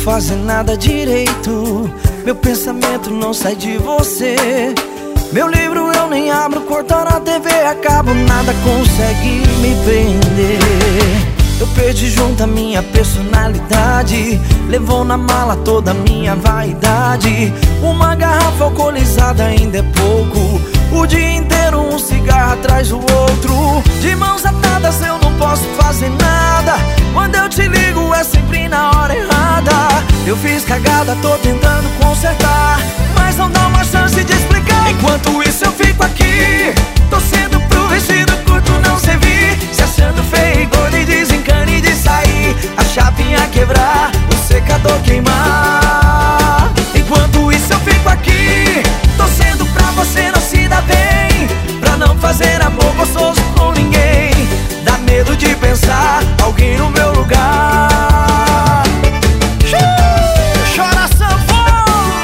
fazer nada direito. Meu pensamento não sai de você. Meu livro eu nem abro, cortar a TV acabo, nada consegue me prender. Eu perdi junto a minha personalidade, levou na mala toda a minha vaidade. Uma garrafa alcoolizada ainda é pouco, o dia inteiro um cigarro atrás do outro. De mãos atadas eu não posso fazer nada, quando eu te ligo é sempre na hora errada. Eu fiz cagada, tô tentando consertar, mas não dá uma chance de explicar. Enquanto isso eu fico aqui, torcendo pro vestido curto não servir, se achando feio e gordo e desencane de sair, a chapinha quebrar, o secador queimar. Enquanto isso eu fico aqui, torcendo pra você não se dar bem, pra não fazer amor gostoso com ninguém. Dá medo de pensar alguém no meu lugar. Chora sanfona.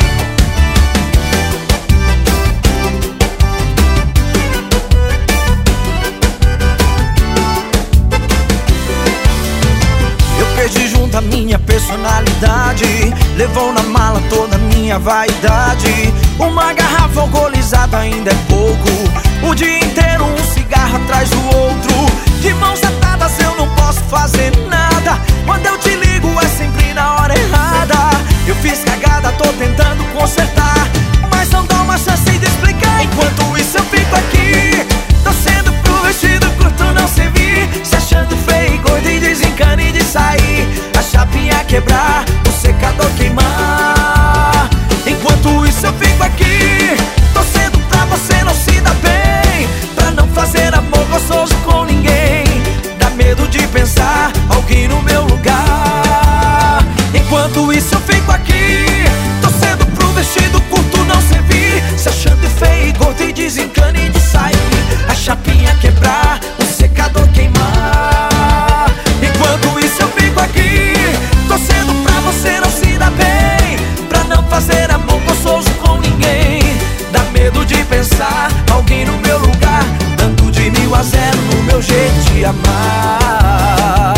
Eu perdi junto a minha personalidade, levou na mala toda a minha vaidade. Uma garrafa alcoolizada ainda é pouco, o dia inteiro um cigarro atrás do outro. De mãos atadas eu não posso fazer nada, quando eu te ligo é sempre na hora errada. Eu fiz cagada, tô tentando consertar, mas não dá uma chance de explicar. Enquanto isso eu fico aqui, torcendo pro vestido curto não servir, se achando feio e gordo e desencane de sair, a chapinha quebrar, o secador queimar. Enquanto isso eu fico aqui, torcendo pra você não se dar bem, pra não fazer amor gostoso com ninguém. Dá medo de pensar alguém no meu lugar. Enquanto isso eu fico aqui, torcendo pro vestido curto não servir, se achando feio e gordo e desencane de sair, a chapinha quebrar, o secador queimar. Enquanto isso eu fico aqui, torcendo pra você não se dar bem, pra não fazer amor gostoso com ninguém. Dá medo de pensar alguém no meu lugar, dando de 1000-0 no meu jeito de amar,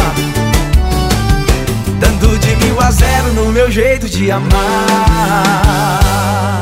dando de 1000-0 no meu jeito de amar.